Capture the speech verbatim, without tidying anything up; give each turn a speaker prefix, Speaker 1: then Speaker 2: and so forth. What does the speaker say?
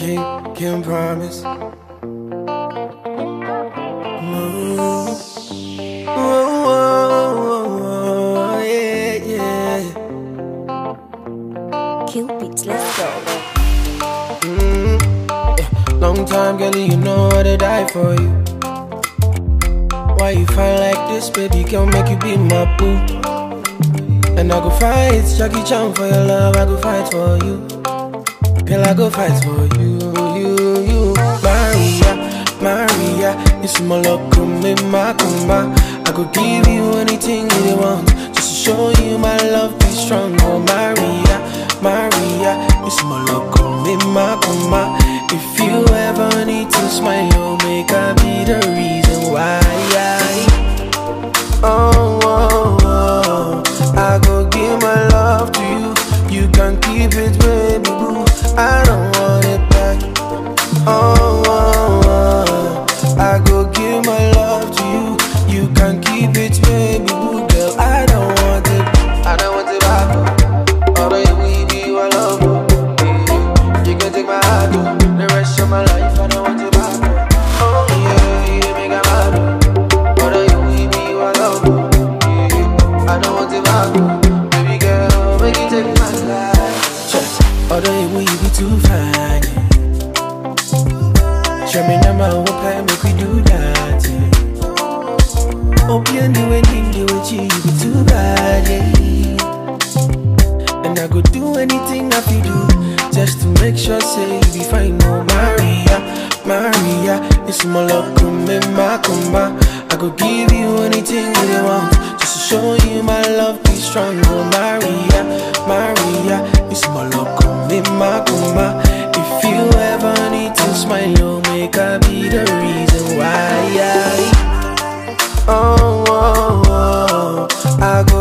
Speaker 1: Can't, can't promise. Mm. Oh, oh, oh, yeah, yeah.
Speaker 2: Kill beats, let's go.
Speaker 1: Mm. Yeah. Long time, girl, you know I did die for you. Why you fight like this, baby? Can't make you be my boo. And I go fight, Jackie Chan for your love. I go fight for you. Girl, I go fight for you, you, you. Maria, Maria, it's my loco, me macumba. I go give you anything you want, just to show you my love be strong. Oh, Maria, Maria, it's my loco, me macumba. If you ever need to smile, you'll make I be the reason why. Oh, oh, oh, I go give my love to you. You can keep it, baby boo. I don't want it back. Oh, oh, oh, I go give my love to you. You can keep it, baby boo. Girl, I don't want it. I don't want it back. Although you will be your love. Yeah. You can take my heart. The rest of my life, I don't want it back. Oh yeah, you make a mad. Although you will be your love. Yeah. I don't want it back. Baby girl, make you take my life. Check. Although you will be too fine. Show me number one plan, make we do that. Yeah. Hope you knew anything you would you be too bad, yeah. And I go do anything I feel do, just to make sure say you be fine. Oh, Maria, Maria, it's my love, come in my comba. I go give you anything you want, just to show you my love be strong. Oh, Maria, Maria, it's my love, come in my comba. If you ever need to smile, you'll make I be the reason why. Oh, oh, oh, I go